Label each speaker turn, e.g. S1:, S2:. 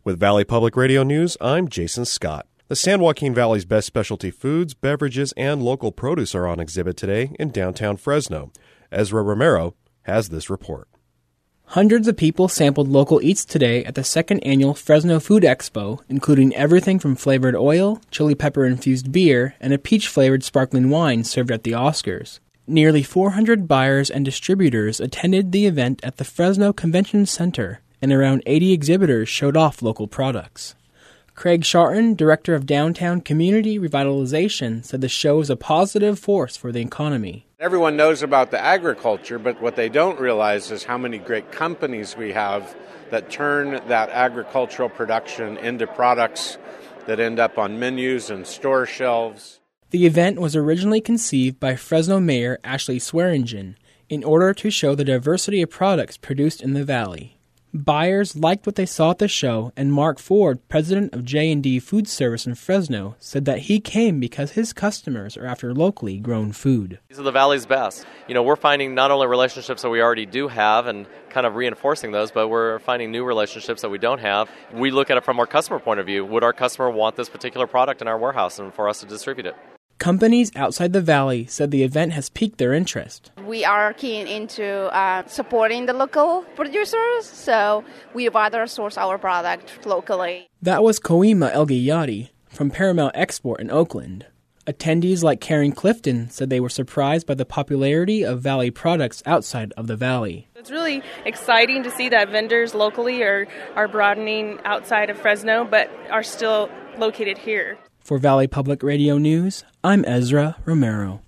S1: With Valley Public Radio News, I'm Jason Scott. The San Joaquin Valley's best specialty foods, beverages, and local produce are on exhibit today in downtown Fresno. Ezra Romero has this report.
S2: Hundreds of people sampled local eats today at the second annual Fresno Food Expo, including everything from flavored oil, chili pepper-infused beer, and a peach-flavored sparkling wine served at the Oscars. Nearly 400 buyers and distributors attended the event at the Fresno Convention Center, and around 80 exhibitors showed off local products. Craig Sharton, Director of Downtown Community Revitalization, said the show is a positive force for the economy.
S3: Everyone knows about the agriculture, but what they don't realize is how many great companies we have that turn that agricultural production into products that end up on menus and store shelves.
S2: The event was originally conceived by Fresno Mayor Ashley Swearingen in order to show the diversity of products produced in the valley. Buyers liked what they saw at the show, and Mark Ford, president of J&D Food Service in Fresno, said that he came because his customers are after locally grown food.
S4: These are the valley's best. We're finding not only relationships that we already do have and kind of reinforcing those, but we're finding new relationships that we don't have. We look at it from our customer point of view. Would our customer want this particular product in our warehouse and for us to distribute it?
S2: Companies outside the valley said the event has piqued their interest.
S5: We are keen into supporting the local producers, so we rather source our product locally.
S2: That was Koima Elgiyati from Paramount Export in Oakland. Attendees like Karen Clifton said they were surprised by the popularity of valley products outside of the valley.
S6: It's really exciting to see that vendors locally are broadening outside of Fresno, but are still located here.
S2: For Valley Public Radio News, I'm Ezra Romero.